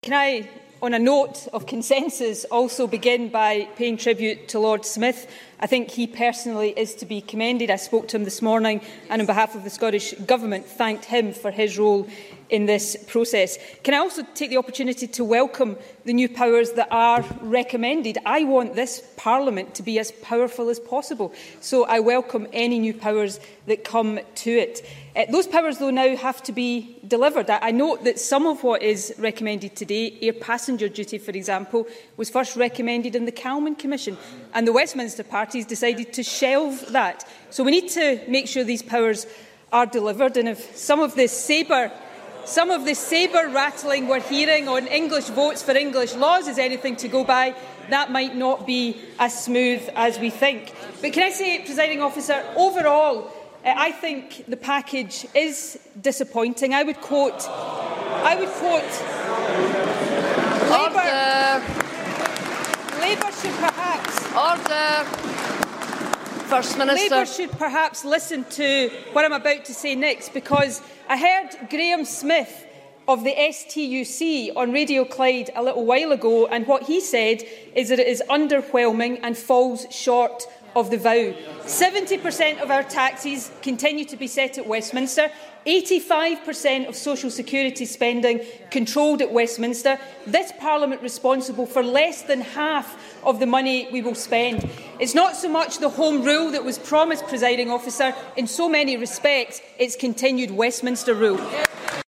Can I, on a note of consensus, also begin by paying tribute to Lord Smith? I think he personally is to be commended. I spoke to him this morning and on behalf of the Scottish Government thanked him for his role in this process. Can I also take the opportunity to welcome the new powers that are recommended? I want this Parliament to be as powerful as possible, so I welcome any new powers that come to it. Those powers, though, now have to be delivered. I note that some of what is recommended today, air passenger duty, for example, was first recommended in the Calman Commission, and the Westminster parties decided to shelve that. So we need to make sure these powers are delivered, and if some of the sabre rattling we're hearing on English votes for English laws is anything to go by, that might not be as smooth as we think. But can I say, Presiding Officer, overall, I think the package is disappointing. I would quote Labour should perhaps... Order. First Minister. Labour should perhaps listen to what I'm about to say next, because I heard Graham Smith of the STUC on Radio Clyde a little while ago, and what he said is that it is underwhelming and falls short of the vow. 70% of our taxes continue to be set at Westminster. 85% of social security spending controlled at Westminster. This Parliament responsible for less than half of the money we will spend. It's not so much the Home Rule that was promised, Presiding Officer. In so many respects, it's continued Westminster rule.